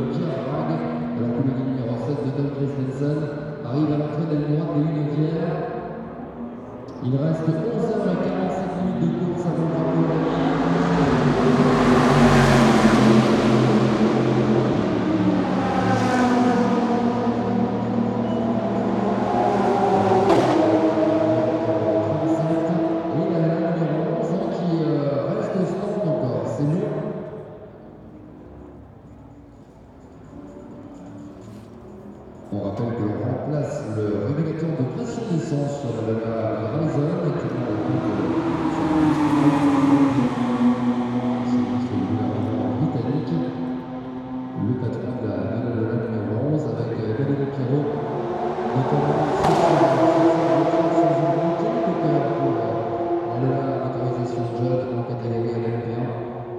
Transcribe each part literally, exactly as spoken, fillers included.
Pierre Rag, alors que le numéro sept de Tom Christensen arrive à l'entrée de la ligne droite des Lunetières. Il reste onze heures quarante-sept minutes de course avant le drapeau de la On rappelle que l'on remplace le régulateur de pression d'essence sur la Horizon, actuellement au compte de c'est le gouvernement britannique, le patron de la Lola numéro onze avec Valérie Pierrot, notamment quelques cœurs pour la Lola motorisation jeune en catégorie L M P un.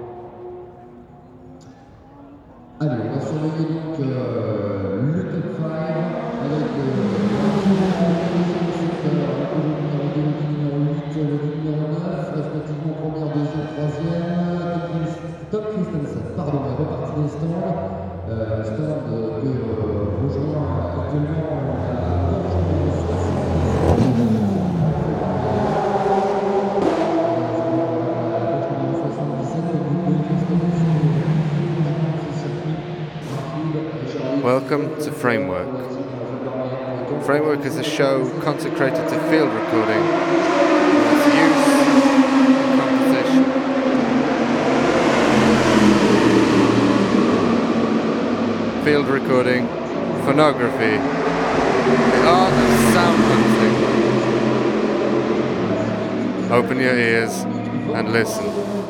Allez, on va surveiller donc euh, le top cinq avec le numéro deux, le numéro huit, le numéro neuf, respectivement première, deuxième, troisième. Tom Christensen, pardon, est reparti des stands. Euh, stand que euh, rejoint actuellement la Porsche numéro soixante-dix-sept. Welcome to Framework. Framework is a show consecrated to field recording and its use and composition. Field recording, phonography, the art of sound hunting. Open your ears and listen.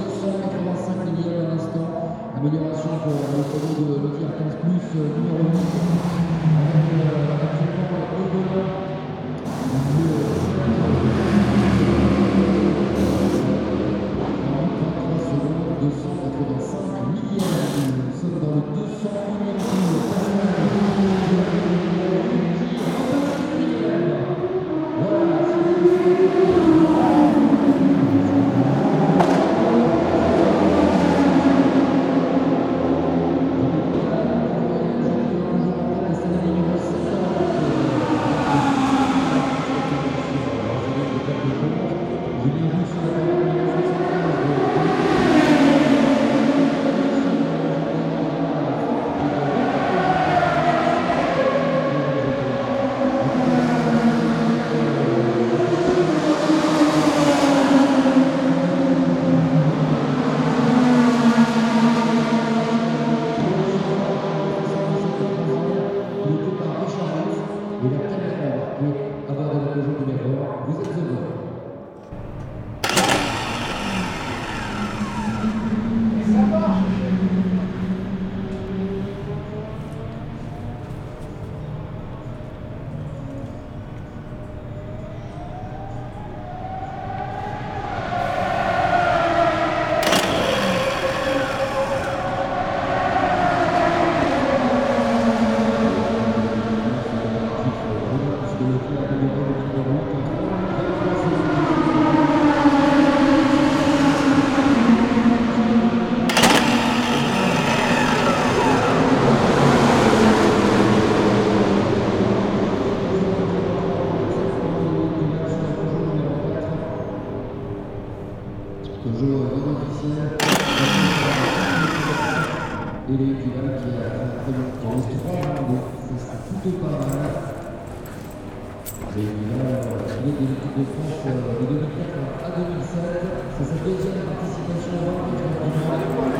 Amélioration pour le produit de l'E quinze plus numéro huit avec actuellement Ogola quarante-trois secondes, deux cent quatre-vingt-cinq millièmes. Nous sommes dans le deux cent unième tour. Voilà, et les Équivales qui a fait dans les trois rounds, c'est plutôt pas mal. Les Équivales, il est de l'équipe de France de deux mille quatre à deux mille sept, c'est sa deuxième participation au World Cup du Monde.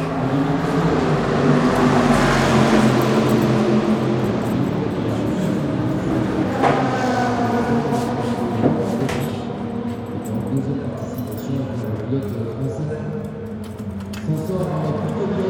Deuxième participation avec le pilote français. S'en sort plutôt bien.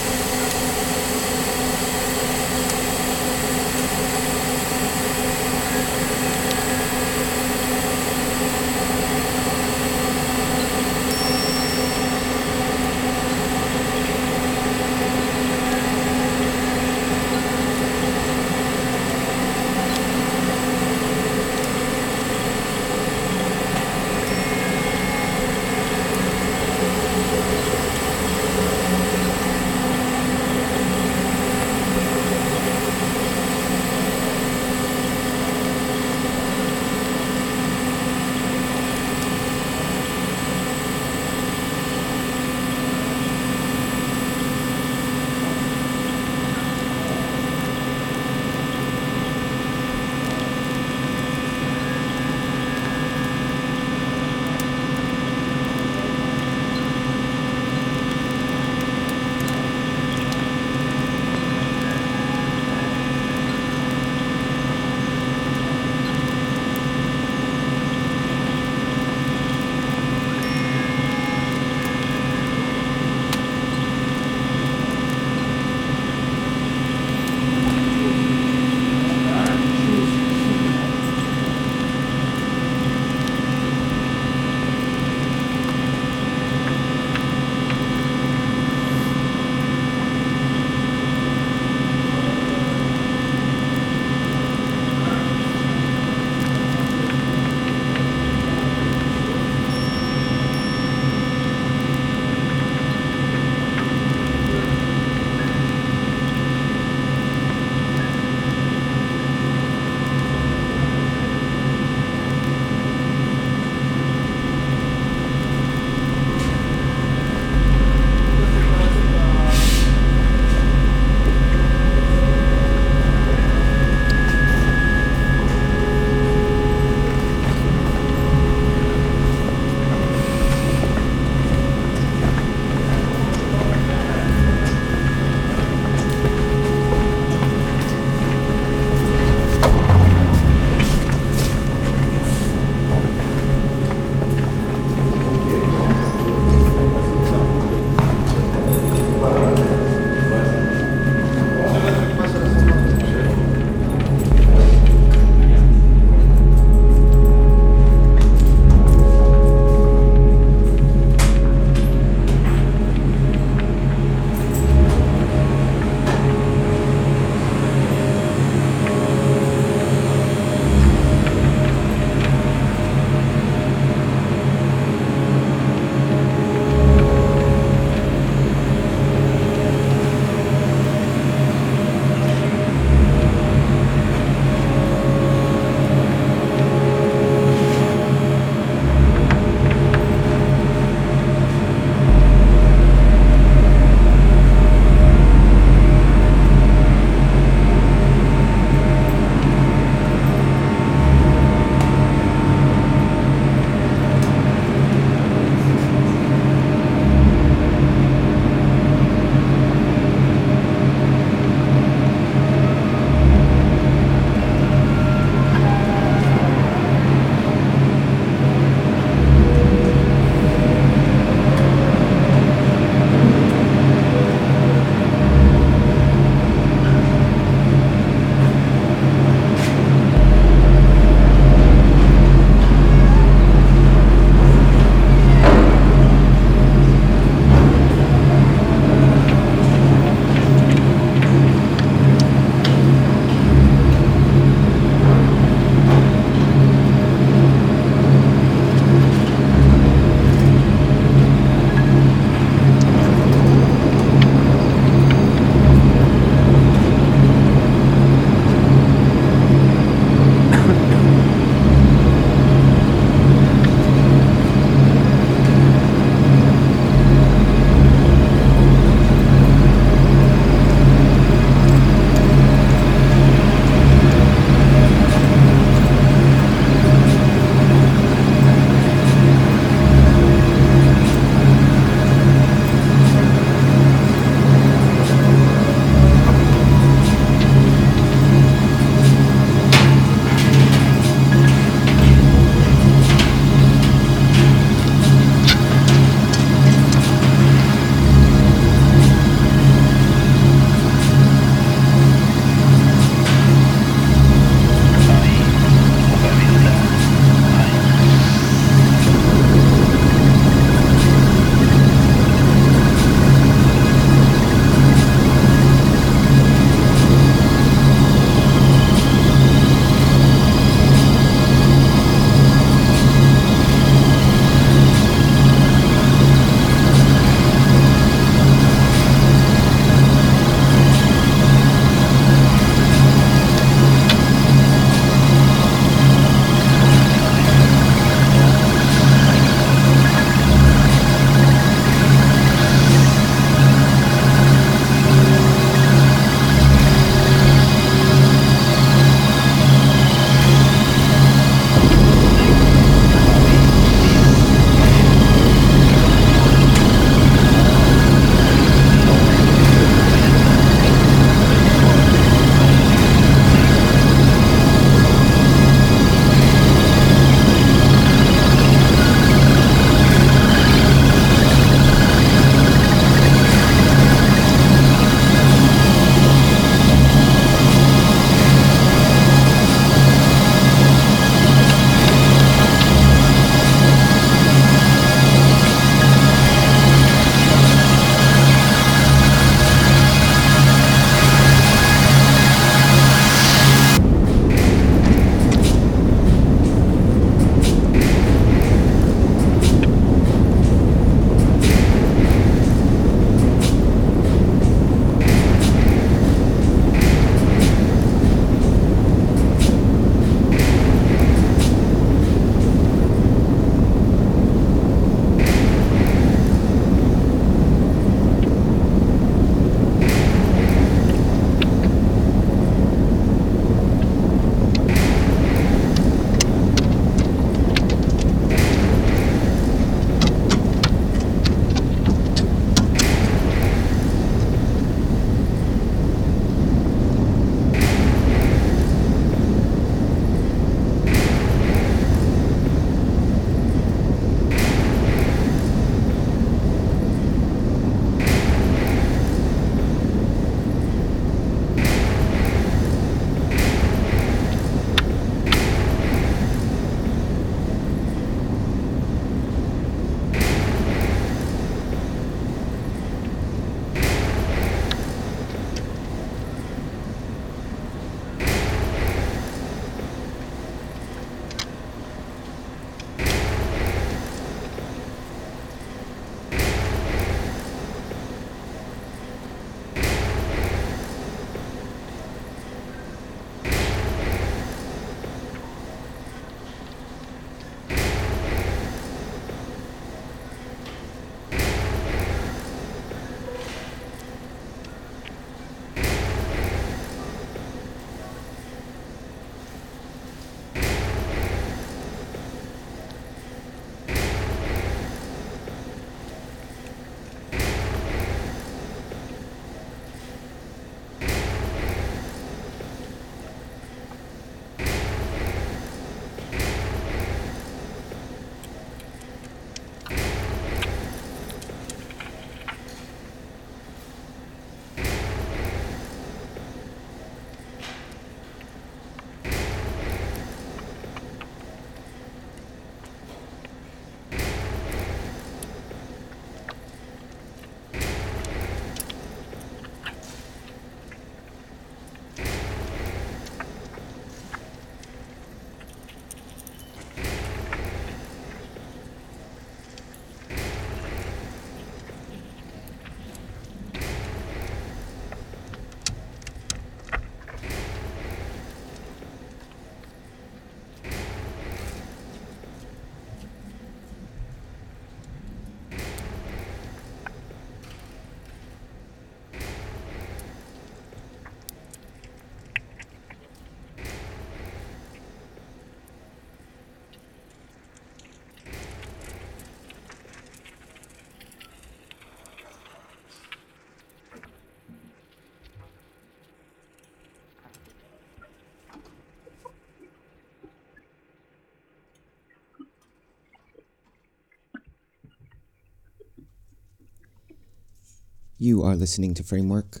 You are listening to Framework.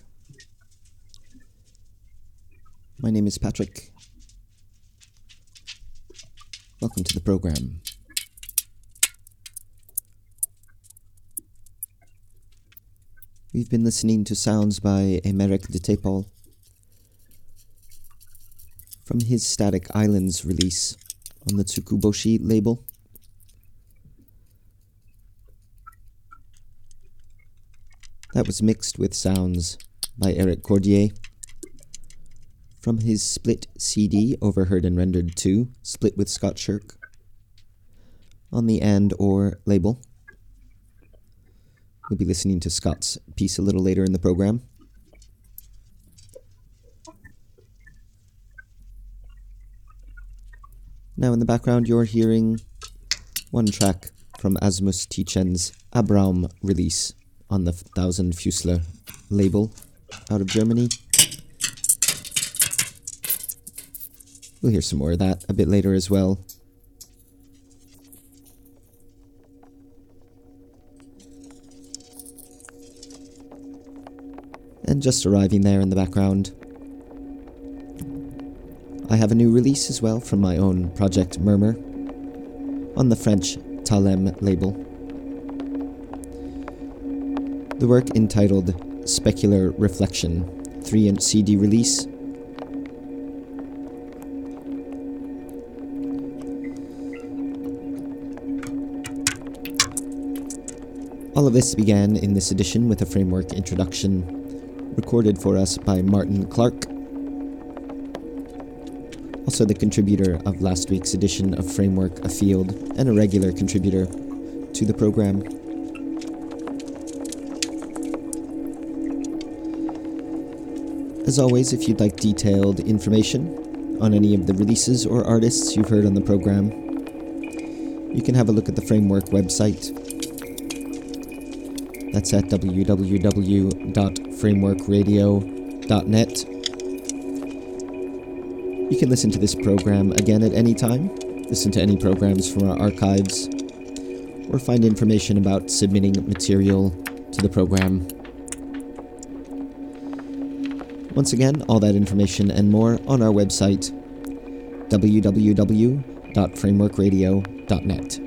My name is Patrick. Welcome to the program. We've been listening to sounds by Emeric de Tepol from his Static Islands release on the Tsukuboshi label. That was mixed with sounds by Eric Cordier from his split C D, Overheard and Rendered two, split with Scott Shirk, on the And Or label. We'll be listening to Scott's piece a little later in the program. Now in the background you're hearing one track from Asmus Tietjen's Abraum release on the Thousand Füßler label out of Germany. We'll hear some more of that a bit later as well. And just arriving there in the background, I have a new release as well from my own project Murmur on the French Talem label. The work entitled Specular Reflection, three inch C D release. All of this began in this edition with a Framework introduction recorded for us by Martin Clark, also the contributor of last week's edition of Framework Afield and a regular contributor to the program. As always, if you'd like detailed information on any of the releases or artists you've heard on the program, you can have a look at the Framework website. That's at w w w dot framework radio dot net. You can listen to this program again at any time, listen to any programs from our archives, or find information about submitting material to the program. Once again, all that information and more on our website, w w w dot framework radio dot net.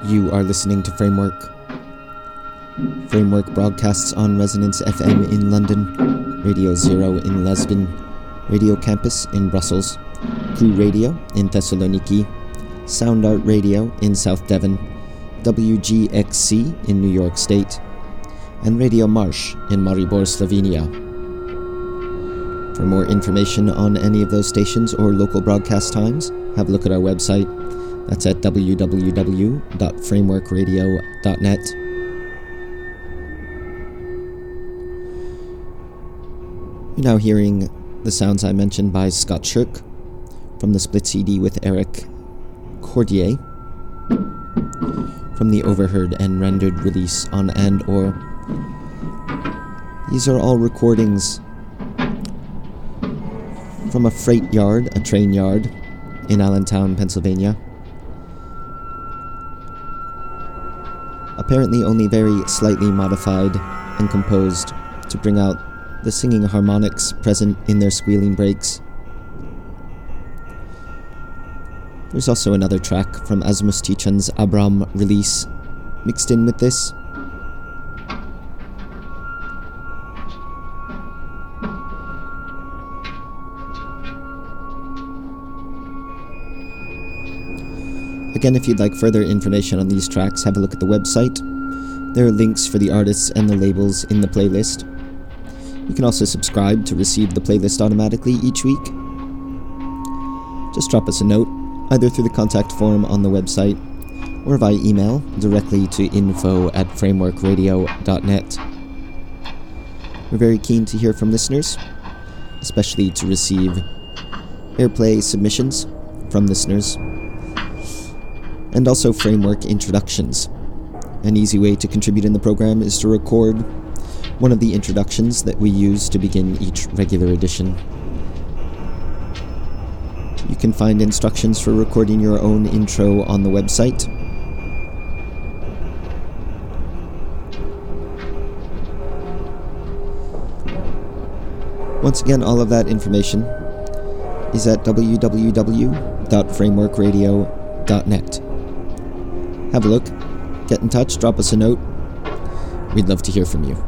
You are listening to Framework. Framework broadcasts on Resonance F M in London, Radio Zero in Lisbon, Radio Campus in Brussels, Crew Radio in Thessaloniki, Sound Art Radio in South Devon, W G X C in New York State, and Radio Marsh in Maribor, Slovenia. For more information on any of those stations or local broadcast times, have a look at our website. That's at w w w dot framework radio dot net. You're now hearing the sounds I mentioned by Scott Shirk from the split C D with Eric Cordier from the Overheard and Rendered release on And Or. These are all recordings from a freight yard, a train yard, in Allentown, Pennsylvania. Apparently only very slightly modified and composed to bring out the singing harmonics present in their squealing breaks. There's also another track from Asmus Tichan's Abram release mixed in with this. Again, if you'd like further information on these tracks, have a look at the website. There are links for the artists and the labels in the playlist. You can also subscribe to receive the playlist automatically each week. Just drop us a note, either through the contact form on the website or via email directly to info at framework radio dot net. We're very keen to hear from listeners, especially to receive airplay submissions from listeners, and also framework introductions. An easy way to contribute in the program is to record one of the introductions that we use to begin each regular edition. You can find instructions for recording your own intro on the website. Once again, all of that information is at w w w dot framework radio dot net. Have a look, get in touch, drop us a note. We'd love to hear from you.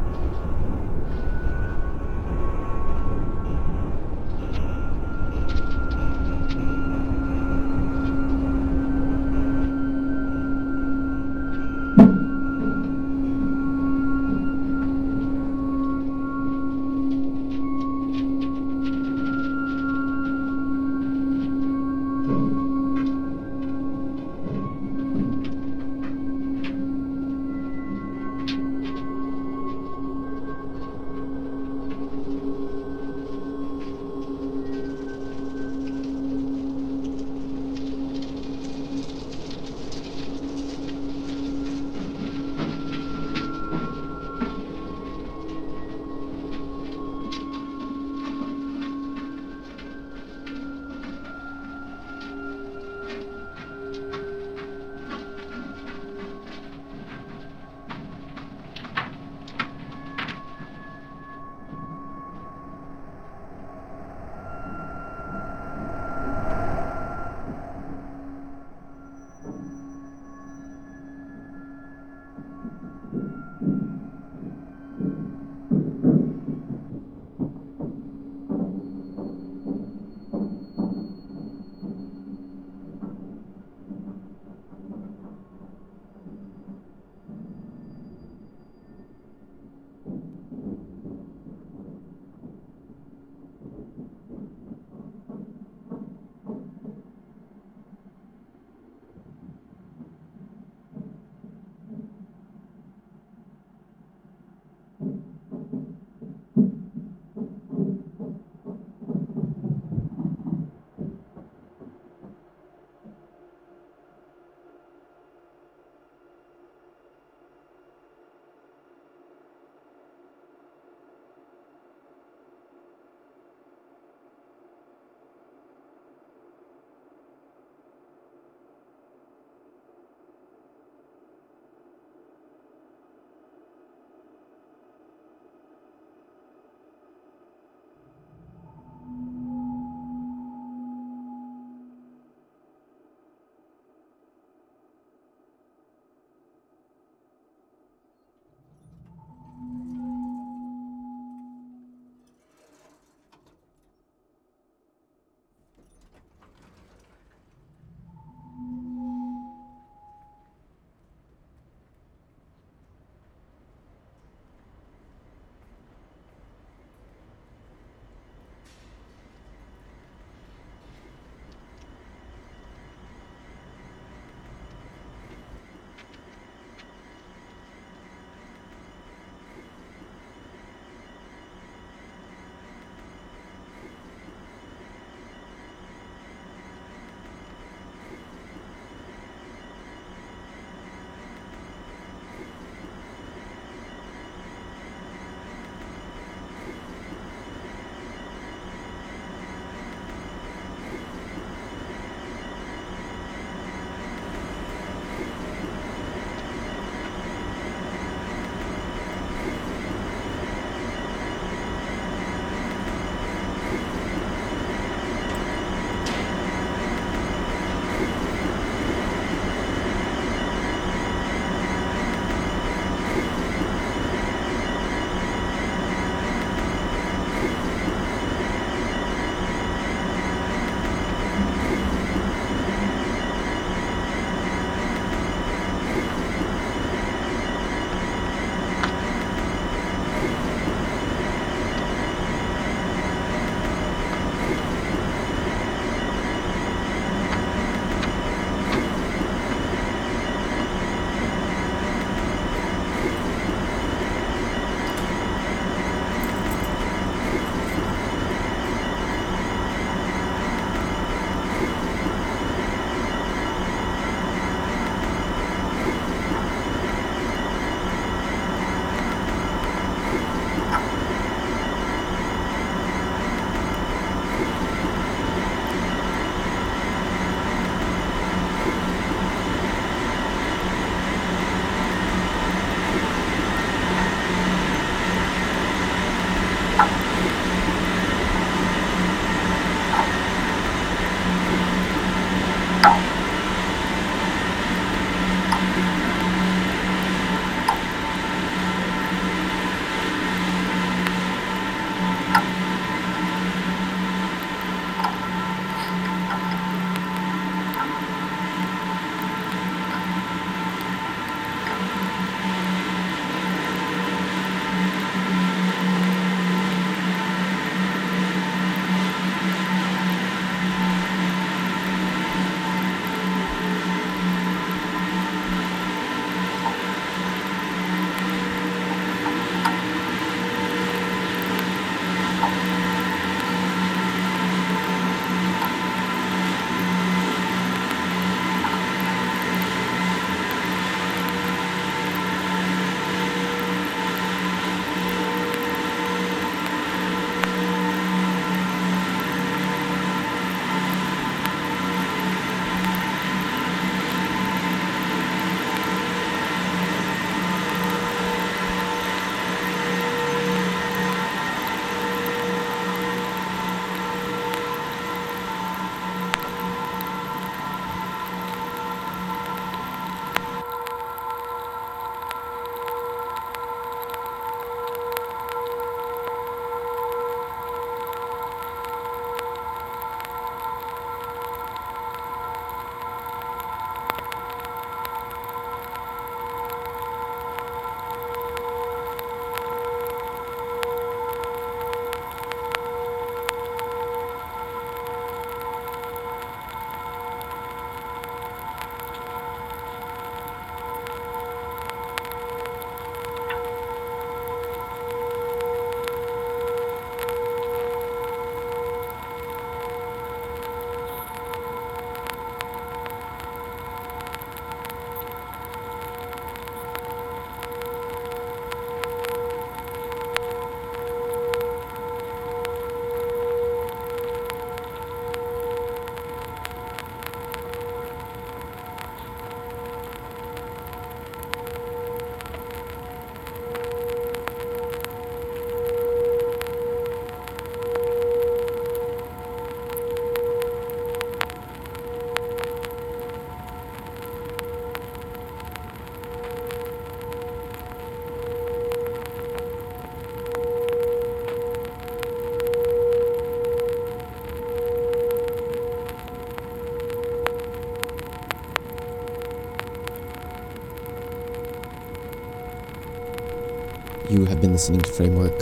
You have been listening to Framework.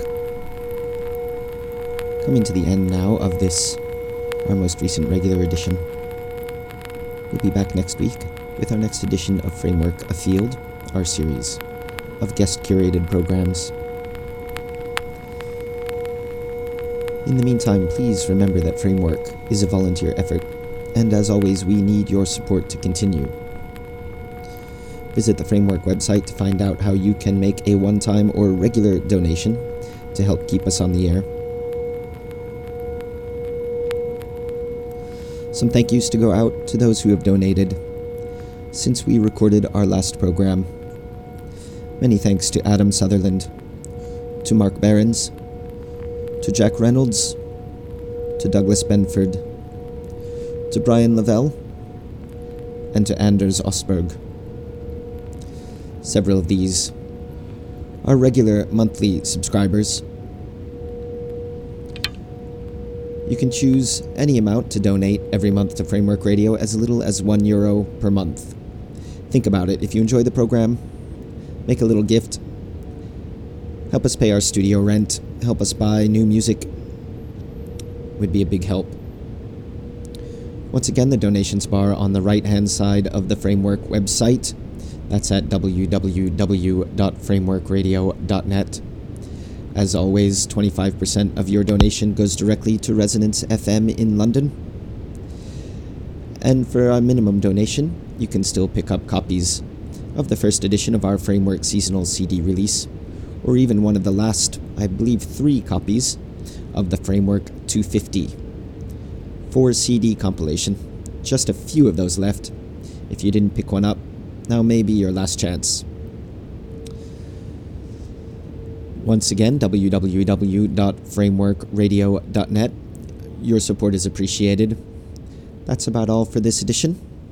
Coming to the end now of this, our most recent regular edition. We'll be back next week with our next edition of Framework Afield, our series of guest-curated programs. In the meantime, please remember that Framework is a volunteer effort, and as always, we need your support to continue. Visit the Framework website to find out how you can make a one-time or regular donation to help keep us on the air. Some thank yous to go out to those who have donated since we recorded our last program. Many thanks to Adam Sutherland, to Mark Behrens, to Jack Reynolds, to Douglas Benford, to Brian Lavelle, and to Anders Osberg. Several of these are regular monthly subscribers. You can choose any amount to donate every month to Framework Radio, as little as one euro per month. Think about it. If you enjoy the program, make a little gift. Help us pay our studio rent. Help us buy new music. Would be a big help. Once again, the donations bar on the right-hand side of the Framework website. That's at w w w dot framework radio dot net. As always, twenty-five percent of your donation goes directly to Resonance F M in London. And for a minimum donation, you can still pick up copies of the first edition of our Framework seasonal C D release, or even one of the last, I believe, three copies of the Framework two fifty. Four C D compilation. Just a few of those left. If you didn't pick one up, now may be your last chance. Once again, w w w dot framework radio dot net. Your support is appreciated. That's about all for this edition.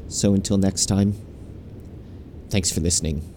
So until next time, thanks for listening.